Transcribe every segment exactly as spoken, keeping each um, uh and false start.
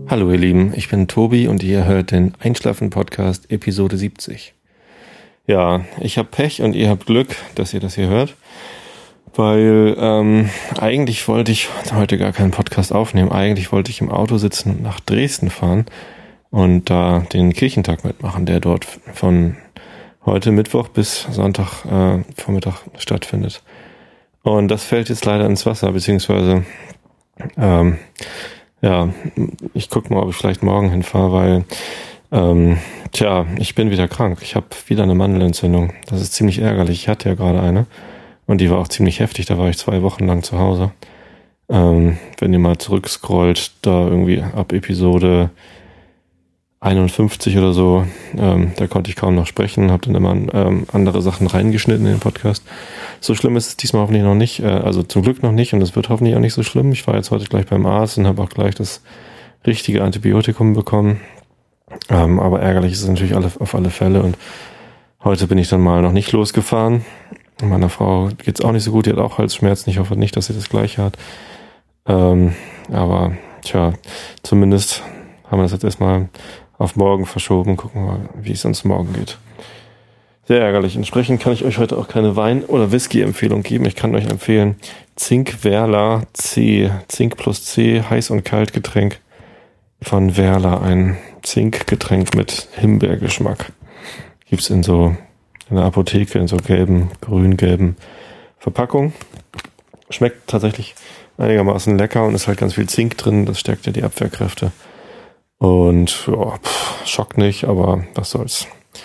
Hallo ihr Lieben, ich bin Tobi und ihr hört den Einschlafen-Podcast Episode siebzig. Ja, ich habe Pech und ihr habt Glück, dass ihr das hier hört, weil ähm, eigentlich wollte ich heute gar keinen Podcast aufnehmen. Eigentlich wollte ich im Auto sitzen und nach Dresden fahren und da den Kirchentag mitmachen, der dort von heute Mittwoch bis Sonntag äh, Vormittag stattfindet. Und das fällt jetzt leider ins Wasser, beziehungsweise ähm, ja, ich gucke mal, ob ich vielleicht morgen hinfahre, weil, ähm, tja, ich bin wieder krank. Ich habe wieder eine Mandelentzündung. Das ist ziemlich ärgerlich. Ich hatte ja gerade eine und die war auch ziemlich heftig. Da war ich zwei Wochen lang zu Hause. Ähm, wenn ihr mal zurückscrollt, da irgendwie ab Episode einundfünfzig oder so, ähm, da konnte ich kaum noch sprechen, habe dann immer ähm, andere Sachen reingeschnitten in den Podcast. So schlimm ist es diesmal hoffentlich noch nicht, äh, also zum Glück noch nicht und es wird hoffentlich auch nicht so schlimm. Ich war jetzt heute gleich beim Arzt und habe auch gleich das richtige Antibiotikum bekommen, ähm, aber ärgerlich ist es natürlich alle, auf alle Fälle und heute bin ich dann mal noch nicht losgefahren. Meiner Frau geht's auch nicht so gut, die hat auch Halsschmerzen, ich hoffe nicht, dass sie das gleiche hat, ähm, aber tja, zumindest haben wir das jetzt erstmal auf morgen verschoben. Gucken wir mal, wie es uns morgen geht. Sehr ärgerlich. Entsprechend kann ich euch heute auch keine Wein- oder Whisky-Empfehlung geben. Ich kann euch empfehlen Zink Werla C. Zink plus C, Heiß- und Kaltgetränk von Werla. Ein Zinkgetränk mit Himbeergeschmack. Gibt's in so in der Apotheke in so gelben, grün-gelben Verpackungen. Schmeckt tatsächlich einigermaßen lecker und ist halt ganz viel Zink drin. Das stärkt ja die Abwehrkräfte. Und ja, pff, schockt nicht, aber was soll's.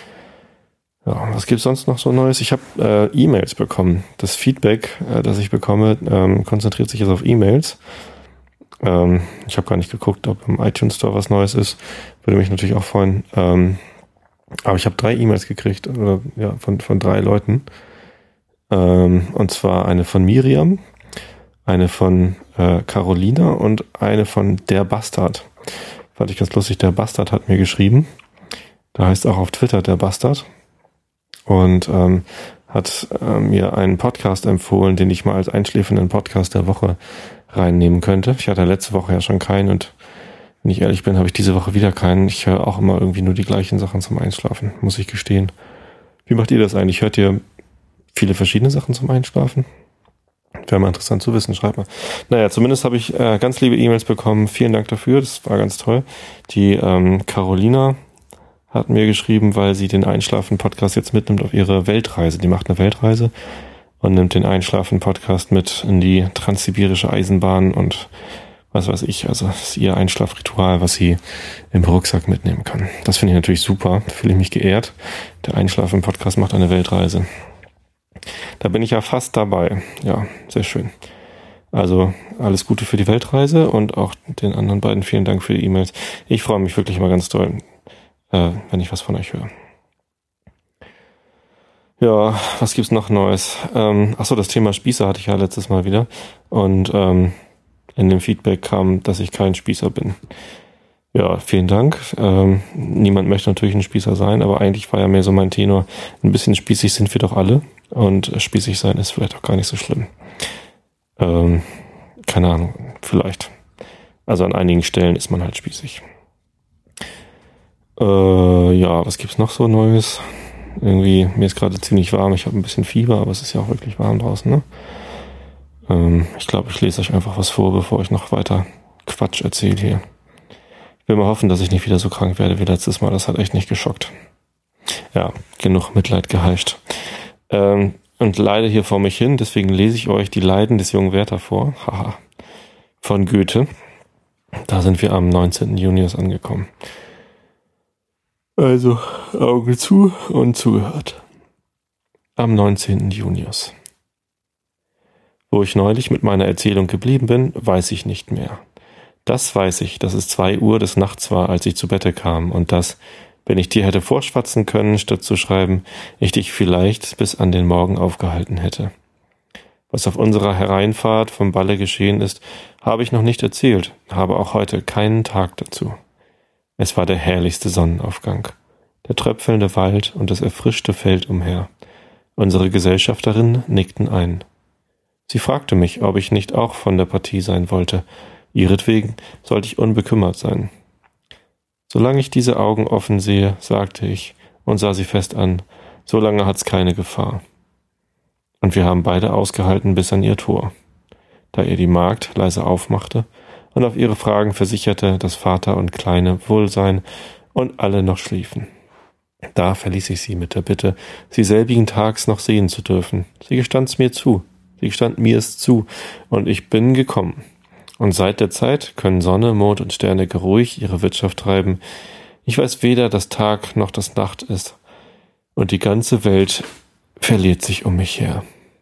Ja, was gibt's sonst noch so Neues? Ich habe äh, E-Mails bekommen. Das Feedback, äh, das ich bekomme, ähm, konzentriert sich jetzt auf E-Mails. Ähm, ich habe gar nicht geguckt, ob im iTunes Store was Neues ist. Würde mich natürlich auch freuen. Ähm, aber ich habe drei E-Mails gekriegt, oder ja, von von drei Leuten. Ähm, und zwar eine von Miriam, eine von äh, Carolina und eine von Der Bastard. Fand ich ganz lustig, Der Bastard hat mir geschrieben. Da heißt auch auf Twitter Der Bastard. Und ähm, hat äh, mir einen Podcast empfohlen, den ich mal als einschläfenden Podcast der Woche reinnehmen könnte. Ich hatte letzte Woche ja schon keinen und wenn ich ehrlich bin, habe ich diese Woche wieder keinen. Ich höre auch immer irgendwie nur die gleichen Sachen zum Einschlafen, muss ich gestehen. Wie macht ihr das eigentlich? Hört ihr viele verschiedene Sachen zum Einschlafen? Wäre mal interessant zu wissen, schreibt mal. Naja, zumindest habe ich äh, ganz liebe E-Mails bekommen. Vielen Dank dafür, das war ganz toll. Die ähm, Carolina hat mir geschrieben, weil sie den Einschlafen-Podcast jetzt mitnimmt auf ihre Weltreise. Die macht eine Weltreise und nimmt den Einschlafen-Podcast mit in die transsibirische Eisenbahn und was weiß ich. Also das ist ihr Einschlafritual, was sie im Rucksack mitnehmen kann. Das finde ich natürlich super, da fühle ich mich geehrt. Der Einschlafen-Podcast macht eine Weltreise. Da bin ich ja fast dabei. Ja, sehr schön. Also alles Gute für die Weltreise und auch den anderen beiden vielen Dank für die E-Mails. Ich freue mich wirklich immer ganz doll, äh, wenn ich was von euch höre. Ja, was gibt's noch Neues? Ähm, achso, das Thema Spießer hatte ich ja letztes Mal wieder. Und ähm, in dem Feedback kam, dass ich kein Spießer bin. Ja, vielen Dank. Ähm, niemand möchte natürlich ein Spießer sein, aber eigentlich war ja mehr so mein Tenor. Ein bisschen spießig sind wir doch alle. Und spießig sein ist vielleicht auch gar nicht so schlimm. Ähm, keine Ahnung, vielleicht. Also an einigen Stellen ist man halt spießig. Äh, ja, was gibt's noch so Neues? Irgendwie, mir ist gerade ziemlich warm. Ich habe ein bisschen Fieber, aber es ist ja auch wirklich warm draußen, ne? Ähm, ich glaube, ich lese euch einfach was vor, bevor ich noch weiter Quatsch erzähle hier. Ich will mal hoffen, dass ich nicht wieder so krank werde wie letztes Mal. Das hat echt nicht geschockt. Ja, genug Mitleid geheischt. Ähm, und leide hier vor mich hin, deswegen lese ich euch die Leiden des jungen Werther vor. Haha. Von Goethe. Da sind wir am neunzehnten Junius angekommen. Also, Augen zu und zugehört. Am neunzehnten Junius. Wo ich neulich mit meiner Erzählung geblieben bin, weiß ich nicht mehr. Das weiß ich, dass es zwei Uhr des Nachts war, als ich zu Bette kam und dass, wenn ich dir hätte vorschwatzen können, statt zu schreiben, ich dich vielleicht bis an den Morgen aufgehalten hätte. Was auf unserer Hereinfahrt vom Balle geschehen ist, habe ich noch nicht erzählt, habe auch heute keinen Tag dazu. Es war der herrlichste Sonnenaufgang, der tröpfelnde Wald und das erfrischte Feld umher. Unsere Gesellschafterinnen nickten ein. Sie fragte mich, ob ich nicht auch von der Partie sein wollte. Ihretwegen sollte ich unbekümmert sein. Solange ich diese Augen offen sehe, sagte ich und sah sie fest an, solange hat's keine Gefahr. Und wir haben beide ausgehalten bis an ihr Tor, da ihr die Magd leise aufmachte und auf ihre Fragen versicherte, dass Vater und Kleine wohl seien und alle noch schliefen. Da verließ ich sie mit der Bitte, sie selbigen Tags noch sehen zu dürfen. Sie gestand's mir zu, sie gestand mir es zu, und ich bin gekommen. Und seit der Zeit können Sonne, Mond und Sterne geruhig ihre Wirtschaft treiben. Ich weiß weder, dass Tag noch dass Nacht ist, und die ganze Welt verliert sich um mich her.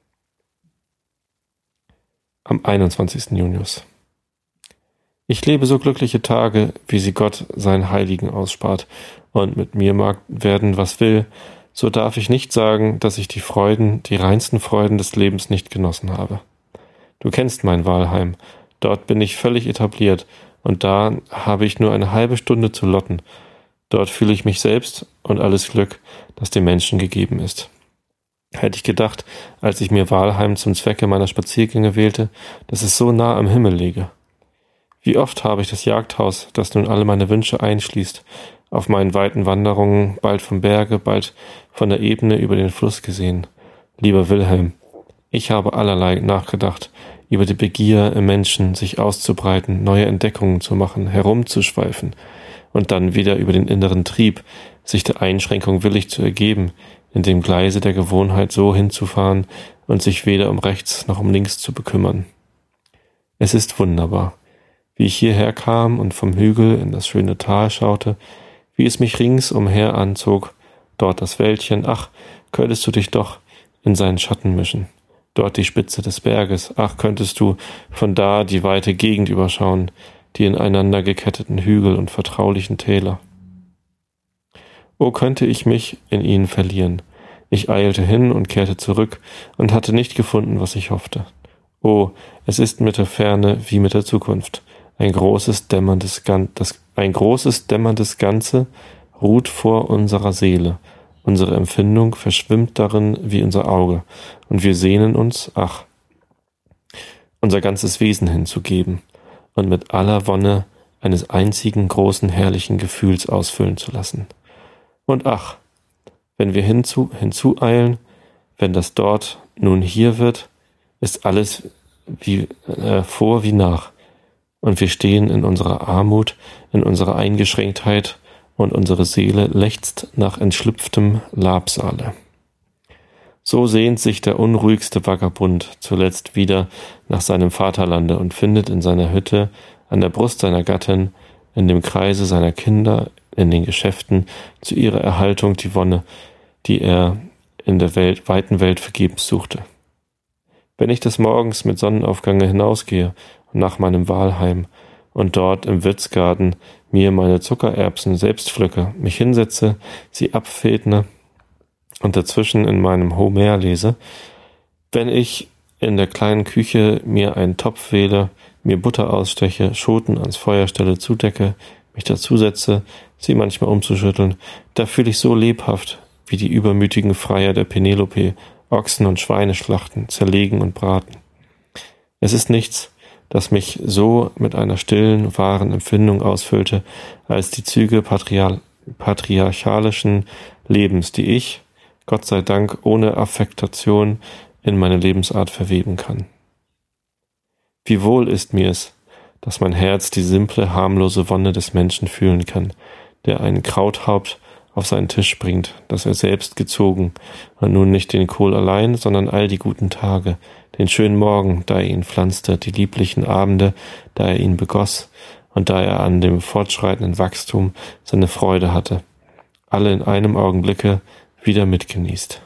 Am einundzwanzigsten Junius. Ich lebe so glückliche Tage, wie sie Gott seinen Heiligen ausspart, und mit mir mag werden, was will, so darf ich nicht sagen, dass ich die Freuden, die reinsten Freuden des Lebens nicht genossen habe. Du kennst mein Wahlheim, dort bin ich völlig etabliert, und da habe ich nur eine halbe Stunde zu lotten. Dort fühle ich mich selbst und alles Glück, das dem Menschen gegeben ist. Hätte ich gedacht, als ich mir Wahlheim zum Zwecke meiner Spaziergänge wählte, dass es so nah am Himmel läge. Wie oft habe ich das Jagdhaus, das nun alle meine Wünsche einschließt, auf meinen weiten Wanderungen, bald vom Berge, bald von der Ebene über den Fluss gesehen. Lieber Wilhelm, ich habe allerlei nachgedacht, über die Begier im Menschen, sich auszubreiten, neue Entdeckungen zu machen, herumzuschweifen und dann wieder über den inneren Trieb, sich der Einschränkung willig zu ergeben, in dem Gleise der Gewohnheit so hinzufahren und sich weder um rechts noch um links zu bekümmern. Es ist wunderbar, wie ich hierher kam und vom Hügel in das schöne Tal schaute, wie es mich rings umher anzog, dort das Wäldchen, ach, könntest du dich doch in seinen Schatten mischen, dort die Spitze des Berges, ach, könntest du von da die weite Gegend überschauen, die ineinander geketteten Hügel und vertraulichen Täler. O könnte ich mich in ihnen verlieren. Ich eilte hin und kehrte zurück und hatte nicht gefunden, was ich hoffte. O, es ist mit der Ferne wie mit der Zukunft. Ein großes, dämmerndes, das, ein großes, dämmerndes Ganze ruht vor unserer Seele. Unsere Empfindung verschwimmt darin wie unser Auge, und wir sehnen uns, ach, unser ganzes Wesen hinzugeben und mit aller Wonne eines einzigen großen, herrlichen Gefühls ausfüllen zu lassen. Und ach, wenn wir hinzu, hinzueilen, wenn das dort nun hier wird, ist alles wie äh, vor wie nach. Und wir stehen in unserer Armut, in unserer Eingeschränktheit, und unsere Seele lechzt nach entschlüpftem Labsale. So sehnt sich der unruhigste Vagabund zuletzt wieder nach seinem Vaterlande und findet in seiner Hütte, an der Brust seiner Gattin, in dem Kreise seiner Kinder, in den Geschäften zu ihrer Erhaltung die Wonne, die er in der Welt, weiten Welt vergebens suchte. Wenn ich des Morgens mit Sonnenaufgange hinausgehe und nach meinem Wahlheim und dort im Wirtsgarten mir meine Zuckererbsen selbst pflücke, mich hinsetze, sie abfedne und dazwischen in meinem Homer lese, wenn ich in der kleinen Küche mir einen Topf wähle, mir Butter aussteche, Schoten ans Feuer stelle, zudecke, mich dazusetze, sie manchmal umzuschütteln, da fühle ich so lebhaft, wie die übermütigen Freier der Penelope Ochsen und Schweine schlachten, zerlegen und braten. Es ist nichts, das mich so mit einer stillen, wahren Empfindung ausfüllte, als die Züge patriar- patriarchalischen Lebens, die ich, Gott sei Dank, ohne Affektation in meine Lebensart verweben kann. Wie wohl ist mir es, dass mein Herz die simple, harmlose Wonne des Menschen fühlen kann, der ein Krauthaupt auf seinen Tisch bringt, das er selbst gezogen, und nun nicht den Kohl allein, sondern all die guten Tage, den schönen Morgen, da er ihn pflanzte, die lieblichen Abende, da er ihn begoss, und da er an dem fortschreitenden Wachstum seine Freude hatte, alle in einem Augenblicke wieder mitgenießt.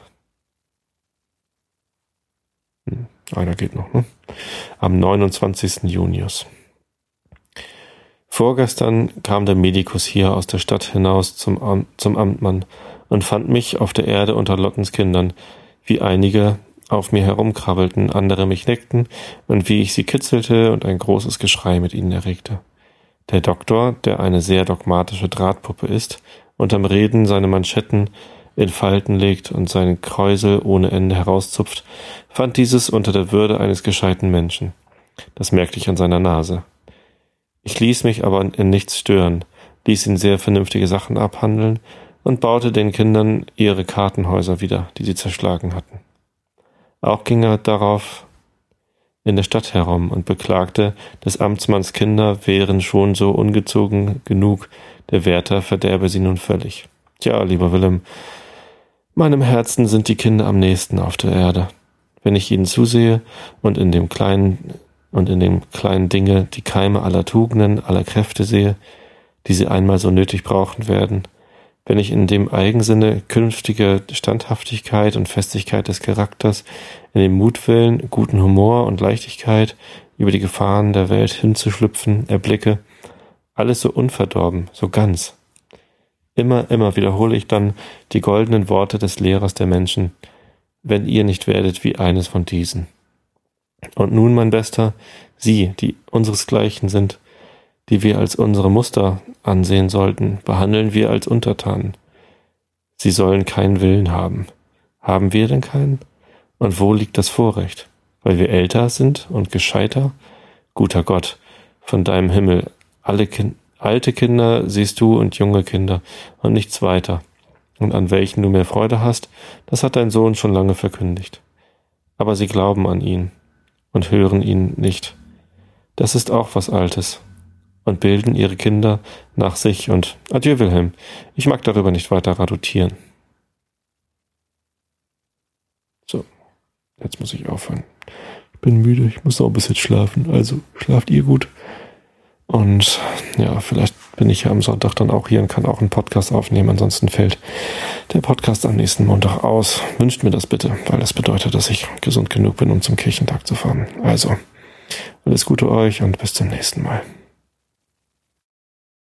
Hm, einer geht noch, ne? Am neunundzwanzigsten Junius. Vorgestern kam der Medikus hier aus der Stadt hinaus zum, Am- zum Amtmann und fand mich auf der Erde unter Lottens Kindern, wie einige auf mir herumkrabbelten, andere mich neckten und wie ich sie kitzelte und ein großes Geschrei mit ihnen erregte. Der Doktor, der eine sehr dogmatische Drahtpuppe ist, unterm Reden seine Manschetten in Falten legt und seinen Kräusel ohne Ende herauszupft, fand dieses unter der Würde eines gescheiten Menschen. Das merkte ich an seiner Nase. Ich ließ mich aber in nichts stören, ließ ihn sehr vernünftige Sachen abhandeln und baute den Kindern ihre Kartenhäuser wieder, die sie zerschlagen hatten. Auch ging er darauf in der Stadt herum und beklagte, des Amtsmanns Kinder wären schon so ungezogen genug, der Wärter verderbe sie nun völlig. Tja, lieber Willem, meinem Herzen sind die Kinder am nächsten auf der Erde. Wenn ich ihnen zusehe und in dem kleinen und in dem kleinen Dinge die Keime aller Tugenden, aller Kräfte sehe, die sie einmal so nötig brauchen werden, wenn ich in dem Eigensinne künftige Standhaftigkeit und Festigkeit des Charakters, in dem Mutwillen, guten Humor und Leichtigkeit, über die Gefahren der Welt hinzuschlüpfen, erblicke, alles so unverdorben, so ganz. Immer, immer wiederhole ich dann die goldenen Worte des Lehrers der Menschen, wenn ihr nicht werdet wie eines von diesen. Und nun, mein Bester, Sie, die unseresgleichen sind, die wir als unsere Muster ansehen sollten, behandeln wir als Untertanen. Sie sollen keinen Willen haben. Haben wir denn keinen? Und wo liegt das Vorrecht? Weil wir älter sind und gescheiter? Guter Gott, von deinem Himmel, alle kind, alte Kinder siehst du und junge Kinder und nichts weiter. Und an welchen du mehr Freude hast, das hat dein Sohn schon lange verkündigt. Aber sie glauben an ihn und hören ihn nicht. Das ist auch was Altes. Und bilden ihre Kinder nach sich und adieu, Wilhelm. Ich mag darüber nicht weiter radutieren. So, jetzt muss ich aufhören. Ich bin müde, ich muss auch ein bisschen schlafen. Also schlaft ihr gut. Und ja, vielleicht bin ich ja am Sonntag dann auch hier und kann auch einen Podcast aufnehmen. Ansonsten fällt der Podcast am nächsten Montag aus. Wünscht mir das bitte, weil das bedeutet, dass ich gesund genug bin, um zum Kirchentag zu fahren. Also, alles Gute euch und bis zum nächsten Mal.